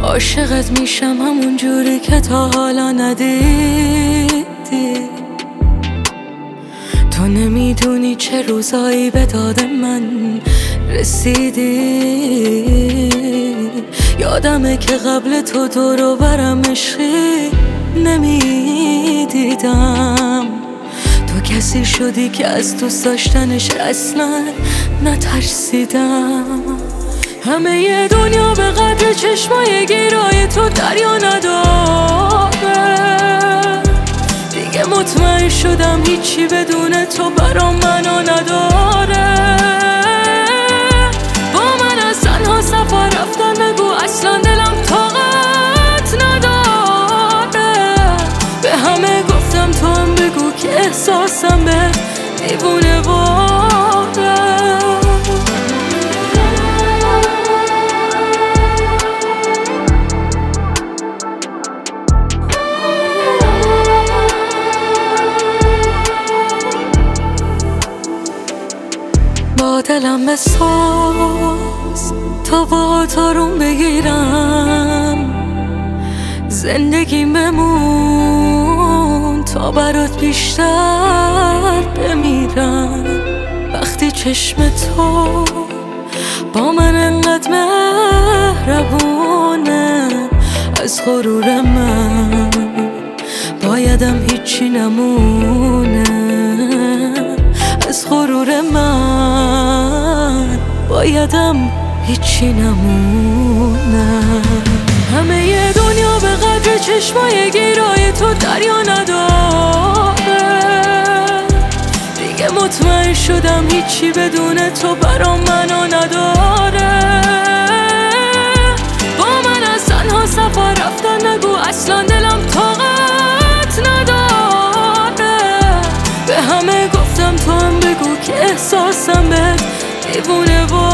عاشقت میشم همون جوری که تا حالا ندیدی. تو نمیدونی چه روزایی به داد من رسیدی. یادمه که قبل تو دور و برم عشقی نمیدیدم. تو کسی شدی که از دوست داشتنش اصلا نترسیدم. همه ی دنیا به قدر چشمای گیرای تو دریا نداره. دیگه مطمئن شدم هیچی بدون تو برام منو نداره. با من از تنها سفر رفتن بگو اصلا دلم طاقت نداره. به همه گفتم تو هم بگو که احساسم به دیوونه واره. با دلم بساز تا با تارون بگیرم. زندگیم بمون تا برات بیشتر بمیرم. وقتی چشم تو با من انقدر مهربونه، از غرور من بایدم هیچی نمونه. از غرور من بایدم هیچی نمونه. همه ی دنیا به قدر چشمای گیرای تو دریا نداره. دیگه مطمئن شدم هیچی بدون تو برام منو نداره. با من از تنها سفر رفتن نگو اصلا دلم طاقت نداره. به همه گفتم تو هم بگو که احساسم به دیوونه